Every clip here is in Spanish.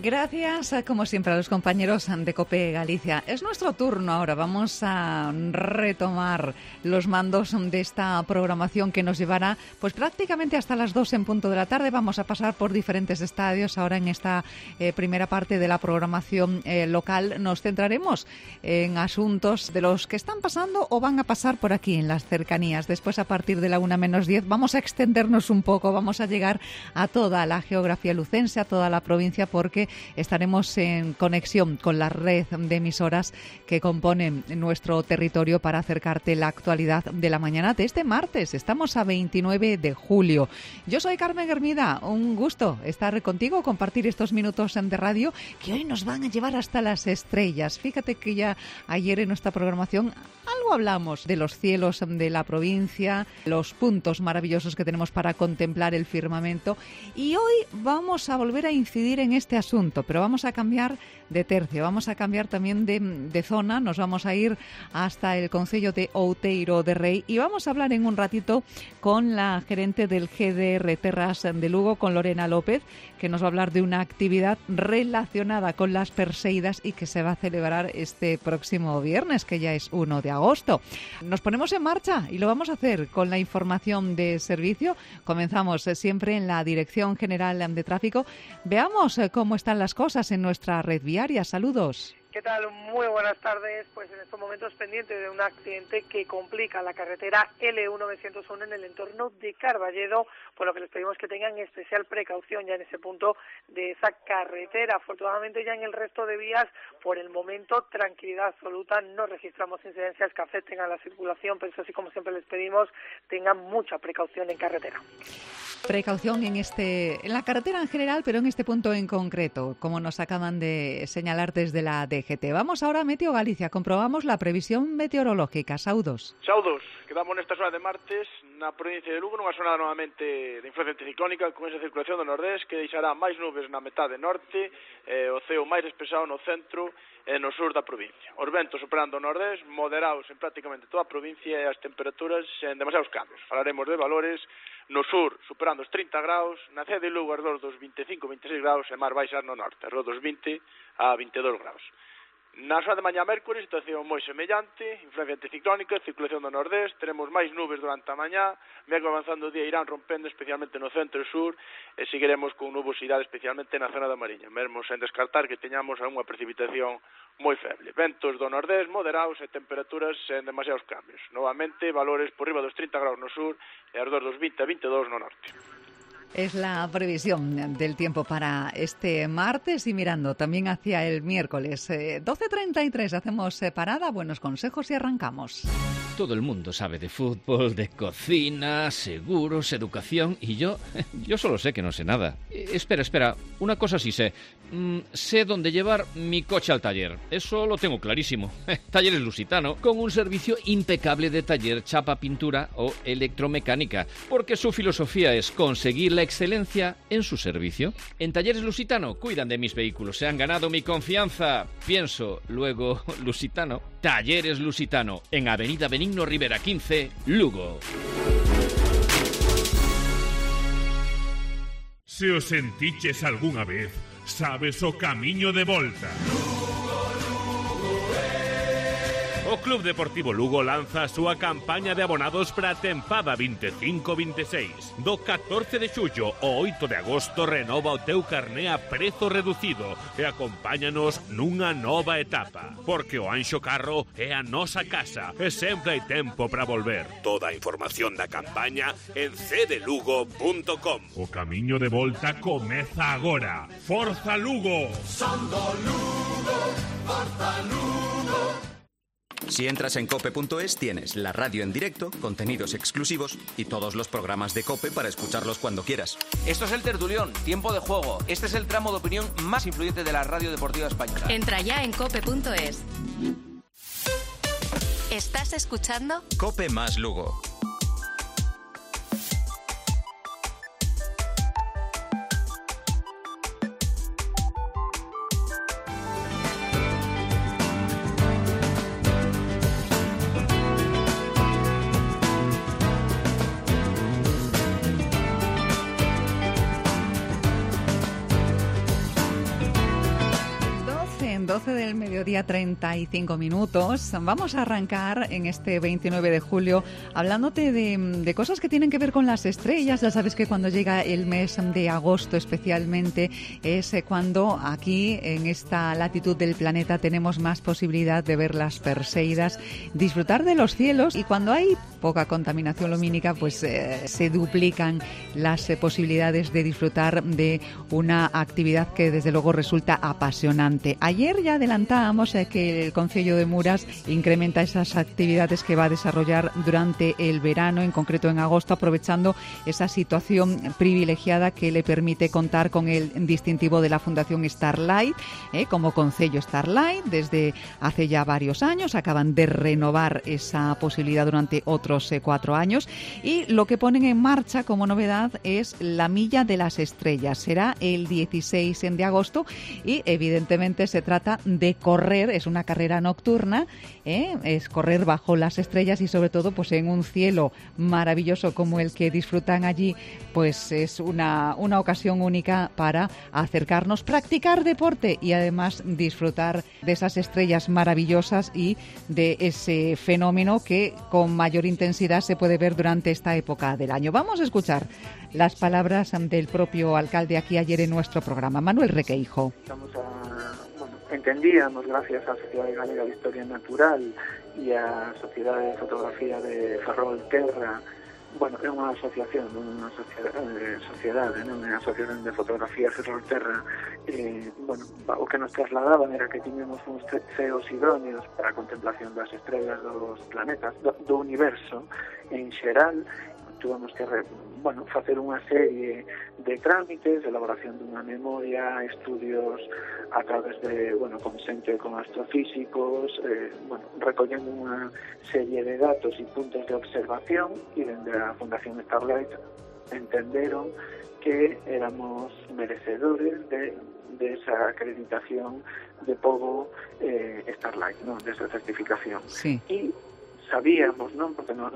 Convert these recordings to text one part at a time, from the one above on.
Gracias, como siempre, a los compañeros de COPE Galicia. Es nuestro turno ahora. Vamos a retomar los mandos de esta programación que nos llevará pues prácticamente hasta las 2 en punto de la tarde. Vamos a pasar por diferentes estadios. Ahora en esta primera parte de la programación local nos centraremos en asuntos de los que están pasando o van a pasar por aquí en las cercanías. Después, a partir de la 1:10, vamos a extendernos un poco. Vamos a llegar a toda la geografía lucense, a toda la provincia, porque estaremos en conexión con la red de emisoras que componen nuestro territorio para acercarte la actualidad de la mañana de este martes. Estamos a 29 de julio. Yo soy Carmen Hermida. Un gusto estar contigo, compartir estos minutos de radio que hoy nos van a llevar hasta las estrellas. Fíjate que ya ayer en nuestra programación algo hablamos de los cielos de la provincia, los puntos maravillosos que tenemos para contemplar el firmamento, y hoy vamos a volver a incidir en este asunto, pero vamos a cambiar de tercio, vamos a cambiar también de zona. Nos vamos a ir hasta el concello de Outeiro de Rei y vamos a hablar en un ratito con la gerente del GDR Terras de Lugo, con Lorena López, que nos va a hablar de una actividad relacionada con las Perseidas y que se va a celebrar este próximo viernes, que ya es 1 de agosto. Nos ponemos en marcha y lo vamos a hacer con la información de servicio. Comenzamos siempre en la Dirección General de Tráfico. Veamos cómo están las cosas en nuestra red viaria. Saludos. ¿Qué tal? Muy buenas tardes. Pues en estos momentos pendiente de un accidente que complica la carretera L1901 en el entorno de Carballedo, por lo que les pedimos que tengan especial precaución ya en ese punto de esa carretera. Afortunadamente ya en el resto de vías, por el momento, tranquilidad absoluta. No registramos incidencias que afecten a la circulación, pero eso sí, como siempre les pedimos, tengan mucha precaución en carretera. Precaución en la carretera en general, pero en este punto en concreto, como nos acaban de señalar desde la DGT. Vamos ahora a Meteo Galicia, comprobamos la previsión meteorológica. Saudos, quedamos nesta zona de martes na provincia de Lugo, nunha zona novamente de influencia anticiclónica, con esa circulación do nordés que deixará máis nubes na metade norte, o ceo máis despexado no centro e no sur da provincia. Os ventos operando o nordés, moderados en prácticamente toda a provincia, e as temperaturas en demasiados cambios. Falaremos de valores no sur superando os 30 graus, na cidade de Lugo arredor dos 25-26 graus e máis baixas no norte, arredor dos 20 a 22 graus. Na zona de mañá mércores, situación moi semellante, influencia anticiclónica, circulación do nordés, teremos máis nubes durante a mañá, mesmo avanzando o día irán rompendo especialmente no centro e sur, e seguiremos con nubosidade especialmente na zona da Mariña, mesmo sen descartar que teñamos algunha precipitación moi feble. Ventos do nordés moderados e temperaturas sen demasiados cambios. Novamente, valores por riba dos 30 graus no sur e arredor dos 20 a 22 no norte. Es la previsión del tiempo para este martes y mirando también hacia el miércoles. 12:33, hacemos parada, buenos consejos y arrancamos. Todo el mundo sabe de fútbol, de cocina, seguros, educación y yo solo sé que no sé nada. Espera, una cosa sí sé. Sé dónde llevar mi coche al taller. Eso lo tengo clarísimo. Talleres Lusitano, con un servicio impecable de taller, chapa, pintura o electromecánica, porque su filosofía es conseguir la excelencia en su servicio. En Talleres Lusitano cuidan de mis vehículos, se han ganado mi confianza. Pienso, luego, Lusitano. Talleres Lusitano, en Avenida Benigno Rivera 15, Lugo. Se os sentiches algunha vez, sabes o camiño de volta. O Club Deportivo Lugo lanza a súa campaña de abonados para a tempada 25-26. Do 14 de xullo ao 8 de agosto renova o teu carné a prezo reducido e acompáñanos nunha nova etapa. Porque o Anxo Carro é a nosa casa e sempre hai tempo para volver. Toda a información da campaña en cdelugo.com. O camiño de volta comeza agora. Forza Lugo! Son do Lugo, Forza Lugo. Si entras en cope.es tienes la radio en directo, contenidos exclusivos y todos los programas de COPE para escucharlos cuando quieras. Esto es el Tertulión, tiempo de juego. Este es el tramo de opinión más influyente de la radio deportiva española. Entra ya en cope.es. ¿Estás escuchando? COPE más Lugo. mediodía 35 minutos. Vamos a arrancar en este 29 de julio hablándote de cosas que tienen que ver con las estrellas. Ya sabes que cuando llega el mes de agosto especialmente es cuando aquí en esta latitud del planeta tenemos más posibilidad de ver las Perseidas, disfrutar de los cielos, y cuando hay poca contaminación lumínica pues se duplican las posibilidades de disfrutar de una actividad que desde luego resulta apasionante. Ayer ya adelantábamos que el Concello de Muras incrementa esas actividades que va a desarrollar durante el verano, en concreto en agosto, aprovechando esa situación privilegiada que le permite contar con el distintivo de la Fundación Starlight, como Concello Starlight. Desde hace ya varios años acaban de renovar esa posibilidad durante otros 4 años, y lo que ponen en marcha como novedad es la Milla de las Estrellas. Será el 16 de agosto y evidentemente se trata de correr, es una carrera nocturna, es correr bajo las estrellas y sobre todo pues en un cielo maravilloso como el que disfrutan allí. Pues es una ocasión única para acercarnos, practicar deporte y además disfrutar de esas estrellas maravillosas y de ese fenómeno que con mayor intensidad se puede ver durante esta época del año. Vamos a escuchar las palabras del propio alcalde aquí ayer en nuestro programa, Manuel Requeijo. Entendíamos, gracias a Sociedade Galega de Historia Natural e a Sociedade de Fotografía de Ferrolterra, é unha asociación, unha sociedade, non é a Asociación de Fotografía Ferrolterra, o que nos trasladaban era que tiñemos uns ceos idóneos para a contemplación das estrelas dos planetas, do universo en xeral. Tuvamos que facer unha serie de trámites, elaboración dunha memoria, estudios a través de, consente con astrofísicos, recollendo unha serie de datos e puntos de observación, e dende a Fundación Starlight entenderon que éramos merecedores de esa acreditación de pobo Starlight, de esa certificación. Sí. E sabíamos, porque nos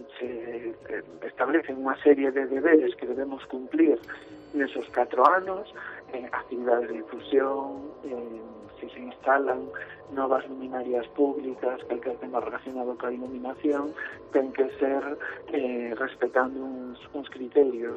establecen unha serie de deberes que debemos cumplir nesos 4 anos, actividades de difusión, si se instalan novas luminarias públicas, calquer tema relacionado coa iluminación, ten que ser respetando uns criterios,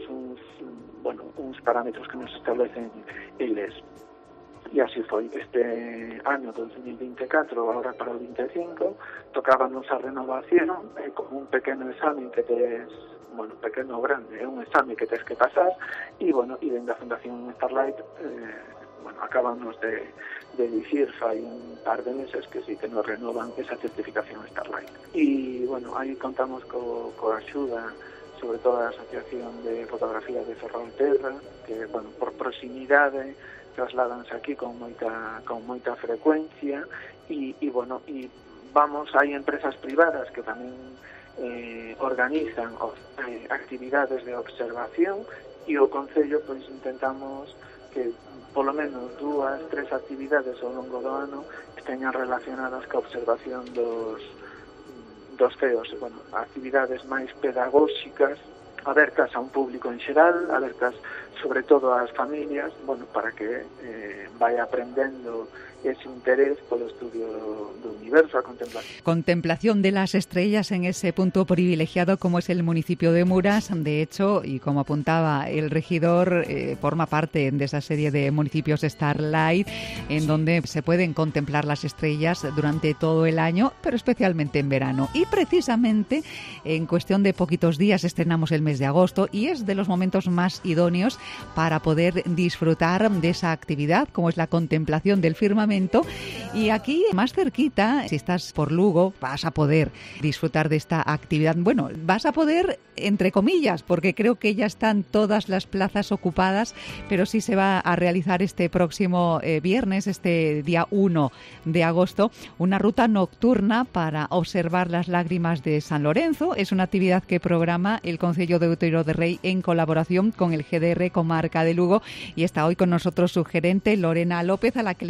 uns parámetros que nos establecen eles. E así foi. Este ano 2024, agora para o 25, tocábanos a renovación, como un pequeno exame que tes, pequeno ou grande, é un exame que tes que pasar, e dende a Fundación Starlight, acabamos de dicir fai un par de meses que sí que nos renovan esa certificación Starlight. E, aí contamos coa axuda, sobre todo a Asociación de Fotografía de Ferrolterra, que, por proximidade, trasladanse aquí con moita frecuencia, e hai empresas privadas que tamén organizan actividades de observación, e o Concello intentamos que polo menos 2, 3 actividades ao longo do ano esteñan relacionadas ca observación dos ceos, actividades máis pedagóxicas, abertas a un público en xeral, abertas sobre todo ás familias, para que vaya aprendendo ese interés polo estudio do universo, a contemplación. Contemplación de las estrellas en ese punto privilegiado como es el municipio de Muras. De hecho, y como apuntaba el regidor, forma parte de esa serie de municipios Starlight, en donde se pueden contemplar las estrellas durante todo el año, pero especialmente en verano. Y precisamente en cuestión de poquitos días estrenamos el mes de agosto, y es de los momentos más idóneos para poder disfrutar de esa actividad, como es la contemplación del firmamento. Y aquí, más cerquita, si estás por Lugo, vas a poder disfrutar de esta actividad. Vas a poder, entre comillas, porque creo que ya están todas las plazas ocupadas, pero sí se va a realizar este próximo viernes, este día 1 de agosto, una ruta nocturna para observar las lágrimas de San Lorenzo. Es una actividad que programa el Concello de Outeiro de Rei en colaboración con el GDR Comarca de Lugo, y está hoy con nosotros su gerente, Lorena López, a la que le damos la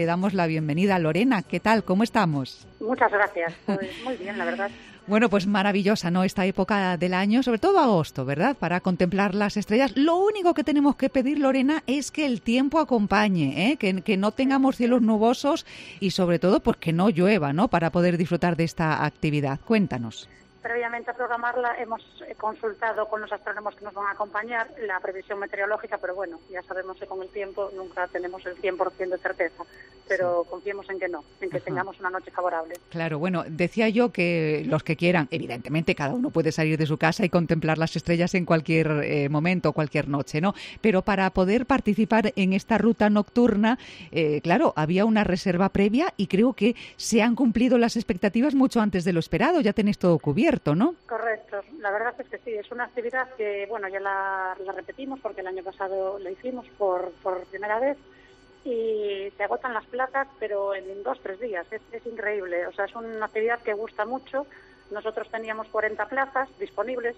la bienvenida. Lorena, ¿qué tal? ¿Cómo estamos? Muchas gracias. Pues muy bien, la verdad. Bueno, pues maravillosa, ¿no? Esta época del año, sobre todo agosto, ¿verdad? Para contemplar las estrellas. Lo único que tenemos que pedir, Lorena, es que el tiempo acompañe, ¿eh? Que no tengamos cielos nubosos y sobre todo, pues que no llueva, ¿no? Para poder disfrutar de esta actividad. Cuéntanos. Previamente a programarla hemos consultado con los astrónomos que nos van a acompañar la previsión meteorológica, pero bueno, ya sabemos que con el tiempo nunca tenemos el 100% de certeza, pero confiemos en que no, en que tengamos una noche favorable. Claro, bueno, decía yo que los que quieran, evidentemente cada uno puede salir de su casa y contemplar las estrellas en cualquier momento, cualquier noche, ¿no? Pero para poder participar en esta ruta nocturna, claro, había una reserva previa y creo que se han cumplido las expectativas mucho antes de lo esperado, ya tenéis todo cubierto, ¿no? Correcto, la verdad es que sí, es una actividad que, bueno, ya la repetimos porque el año pasado la hicimos por primera vez y se agotan las plazas, pero en 2-3 días, es increíble, o sea, es una actividad que gusta mucho. Nosotros teníamos 40 plazas disponibles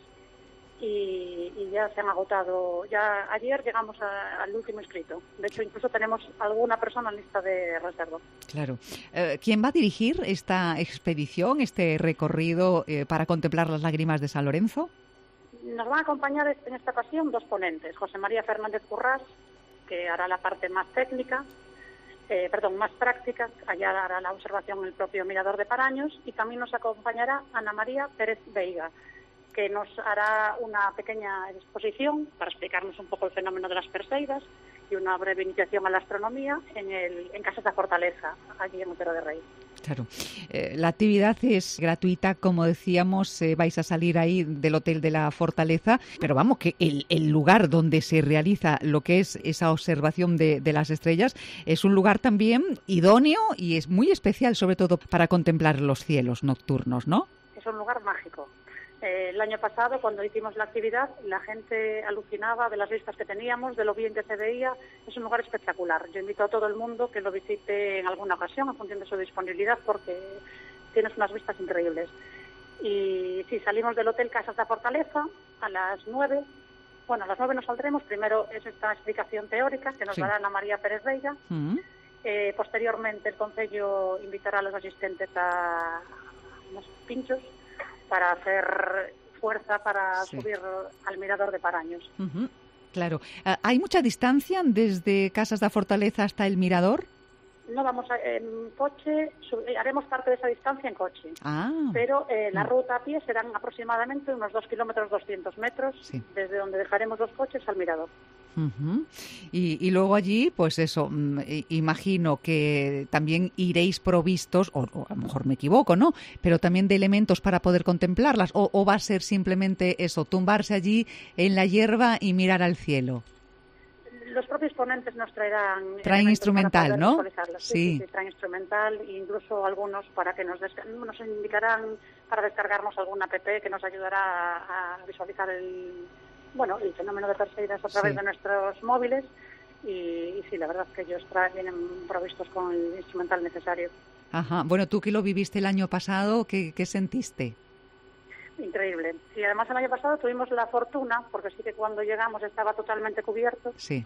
y ya se han agotado. Ya ayer llegamos al último inscrito. De hecho, incluso tenemos alguna persona en lista de reserva. Claro. ¿Quién va a dirigir esta expedición, este recorrido para contemplar las lágrimas de San Lorenzo? Nos van a acompañar en esta ocasión 2 ponentes. José María Fernández Currás, que hará la parte más técnica, más práctica, allá hará la observación en el propio Mirador de Paraños, y también nos acompañará Ana María Pérez Veiga, que nos hará una pequeña exposición para explicarnos un poco el fenómeno de las Perseidas y una breve iniciación a la astronomía en Casas da Fortaleza, allí en Otero de Rei. Claro. La actividad es gratuita, como decíamos, vais a salir ahí del Hotel de la Fortaleza, pero vamos, que el lugar donde se realiza lo que es esa observación de las estrellas es un lugar también idóneo y es muy especial, sobre todo para contemplar los cielos nocturnos, ¿no? Es un lugar mágico. El año pasado, cuando hicimos la actividad, la gente alucinaba de las vistas que teníamos, de lo bien que se veía. Es un lugar espectacular. Yo invito a todo el mundo que lo visite en alguna ocasión, en función de su disponibilidad, porque tienes unas vistas increíbles. Y sí, salimos del Hotel Casas da Fortaleza a las 9. Bueno, a las 9 nos saldremos. Primero es esta explicación teórica que nos dará Ana María Pérez Veiga. Posteriormente, el Concello invitará a los asistentes a unos pinchos para hacer fuerza para subir al Mirador de Paraños. Claro. ¿Hay mucha distancia desde Casas da Fortaleza hasta el Mirador? No, vamos en coche, haremos parte de esa distancia en coche. Pero la ruta a pie serán aproximadamente unos 2 kilómetros 200 metros, desde donde dejaremos los coches al Mirador. Y luego allí, pues eso, imagino que también iréis provistos, o a lo mejor me equivoco, ¿no? Pero también de elementos para poder contemplarlas, o va a ser simplemente eso, tumbarse allí en la hierba y mirar al cielo. Los propios ponentes nos traen instrumental, ¿no? Sí, traen instrumental, e incluso algunos para que nos indicarán para descargarnos alguna app que nos ayudará a visualizar el fenómeno de Perseidas a través de nuestros móviles, y sí, la verdad es que ellos vienen provistos con el instrumental necesario. Ajá. Bueno, tú que lo viviste el año pasado, ¿qué sentiste? Increíble. Y además el año pasado tuvimos la fortuna, porque sí que cuando llegamos estaba totalmente cubierto. Sí.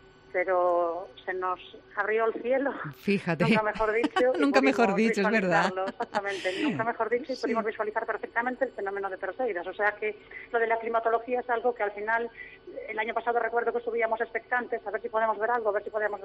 Pero se nos abrió el cielo. Fíjate. Nunca mejor dicho. Nunca mejor dicho, es verdad. Exactamente. Nunca mejor dicho, y pudimos visualizar perfectamente el fenómeno de Perseidas. O sea que lo de la climatología es algo que al final, el año pasado recuerdo que subíamos expectantes a ver si podemos ver algo,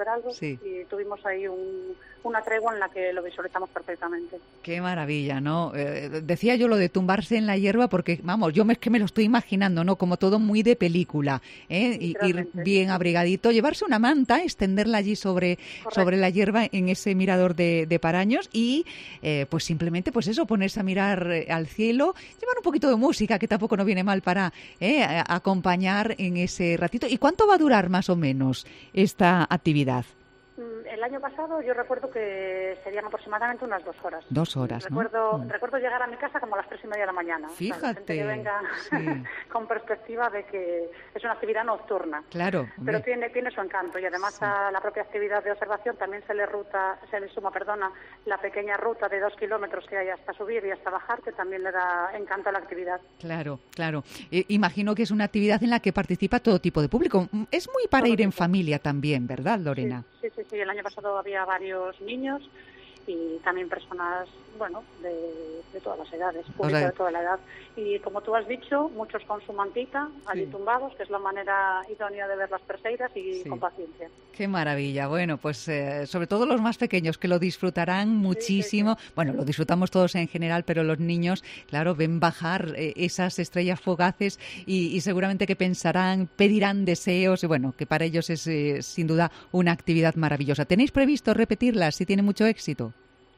y tuvimos ahí una tregua en la que lo visualizamos perfectamente. Qué maravilla, ¿no? Decía yo lo de tumbarse en la hierba porque, vamos, yo es que me lo estoy imaginando, ¿no? Como todo muy de película, ir bien abrigadito, llevarse una manta, extenderla allí sobre la hierba en ese mirador de Paraños y pues simplemente pues eso, ponerse a mirar al cielo, llevar un poquito de música que tampoco no viene mal para acompañar en ese ratito. ¿Y cuánto va a durar más o menos esta actividad? El año pasado yo recuerdo que serían aproximadamente unas 2 horas. 2 horas, Recuerdo llegar a mi casa como a las 3:30 de la mañana. Fíjate. O sea, gente que venga con perspectiva de que es una actividad nocturna. Claro. Pero tiene su encanto, y además a la propia actividad de observación también se le suma la pequeña ruta de 2 kilómetros que hay hasta subir y hasta bajar, que también le da encanto a la actividad. Claro. Imagino que es una actividad en la que participa todo tipo de público. Es muy para ir en familia también, ¿verdad, Lorena? Sí. Sí, el año pasado había varios niños y también personas, bueno, de todas las edades, público de toda la edad. Y como tú has dicho, muchos con su mantita, allí tumbados, que es la manera idónea de ver las perseiras y con paciencia. Qué maravilla. Bueno, pues sobre todo los más pequeños, que lo disfrutarán muchísimo. Sí. Bueno, lo disfrutamos todos en general, pero los niños, claro, ven bajar esas estrellas fugaces y seguramente que pensarán, pedirán deseos, y bueno, que para ellos es sin duda una actividad maravillosa. ¿Tenéis previsto repetirla si tiene mucho éxito?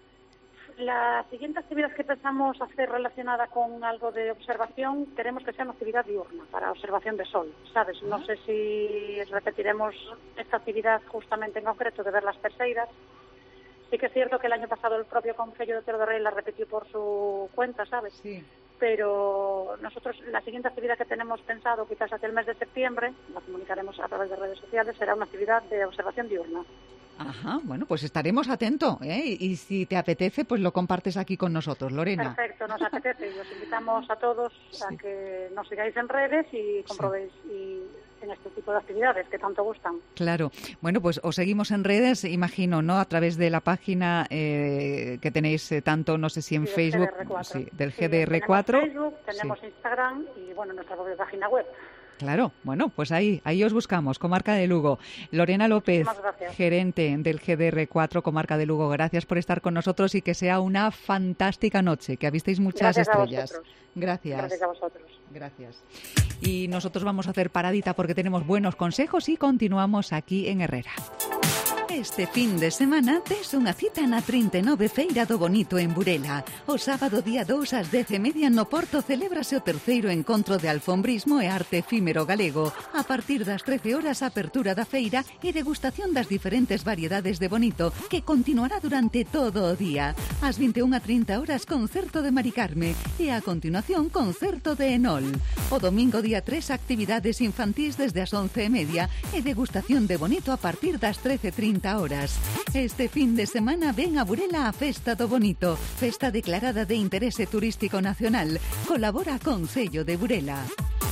La siguiente actividad que pensamos hacer relacionada con algo de observación, queremos que sea una actividad diurna, para observación de sol, ¿sabes? No sé si repetiremos esta actividad justamente en concreto de ver las perseiras. Sí que es cierto que el año pasado el propio Concello de Otero de Rei la repitió por su cuenta, ¿sabes? Sí. Pero nosotros, la siguiente actividad que tenemos pensado, quizás hacia el mes de septiembre, la comunicaremos a través de redes sociales, será una actividad de observación diurna. Ajá, bueno, pues estaremos atentos, ¿eh? Y si te apetece, pues lo compartes aquí con nosotros, Lorena. Perfecto, nos apetece y os invitamos a todos a que nos sigáis en redes y comprobéis en este tipo de actividades que tanto gustan. Claro. Bueno, pues os seguimos en redes, imagino, ¿no? A través de la página que tenéis tanto, no sé si en Facebook, del GDR4. Tenemos Facebook, tenemos Instagram y, bueno, nuestra propia página web. Claro, bueno, pues ahí os buscamos, Comarca de Lugo. Lorena López, gerente del GDR4 Comarca de Lugo, gracias por estar con nosotros y que sea una fantástica noche, que avisteis muchas estrellas. Gracias. Gracias a vosotros. Gracias. Y nosotros vamos a hacer paradita porque tenemos buenos consejos y continuamos aquí en Herrera. Este fin de semana tes unha cita na 39 Feira do Bonito en Burela. O sábado día 2 ás 10:30 no Porto celébrase o terceiro encontro de alfombrismo e arte efímero galego. A partir das 13 horas apertura da feira e degustación das diferentes variedades de bonito que continuará durante todo o día. Ás 21:30 horas concerto de Mari Carme e a continuación concerto de Enol. O domingo día 3 actividades infantís desde as 11:30 e degustación de bonito a partir das 13:30 horas. Este fin de semana ven a Burela a Festa do Bonito, festa declarada de interese turístico nacional. Colabora Concello de Burela.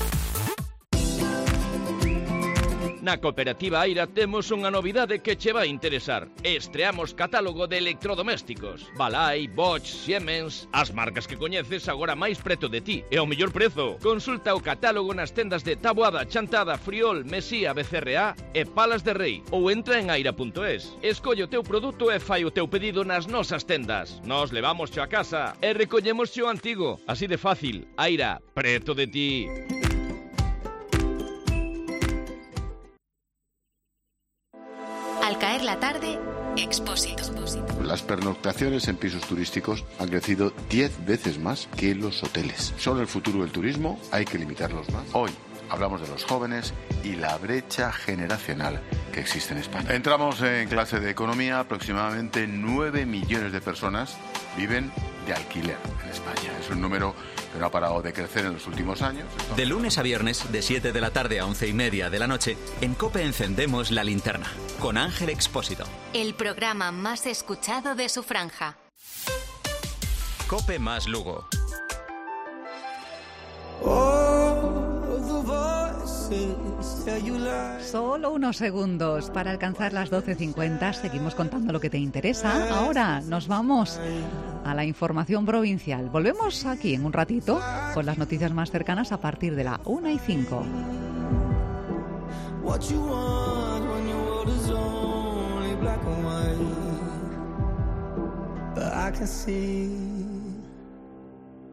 Na Cooperativa Aira temos unha novidade que che vai interesar. Estreamos catálogo de electrodomésticos. Balai, Bosch, Siemens, as marcas que coñeces agora máis preto de ti e ao mellor prezo. Consulta o catálogo nas tendas de Taboada, Chantada, Friol, Mesía, Becerreá e Palas de Rei ou entra en aira.es. Escolle o teu produto e fai o teu pedido nas nosas tendas. Nos levamos xo a casa e recollemos xo antigo. Así de fácil. Aira, preto de ti. Al caer la tarde, Expósito. Las pernoctaciones en pisos turísticos han crecido 10 veces más que los hoteles. Son el futuro del turismo, hay que limitarlos más. Hoy hablamos de los jóvenes y la brecha generacional que existe en España. Entramos en clase de economía, aproximadamente 9 millones de personas viven de alquiler en España. Es un número que no ha parado de crecer en los últimos años. De lunes a viernes, de 7 de la tarde a 11:30 de la noche, en COPE encendemos la linterna, con Ángel Expósito. El programa más escuchado de su franja. COPE más Lugo. Solo unos segundos para alcanzar las 12:50. Seguimos contando lo que te interesa. Ahora nos vamos a la información provincial. Volvemos aquí en un ratito con las noticias más cercanas a partir de la 1:05. But I can see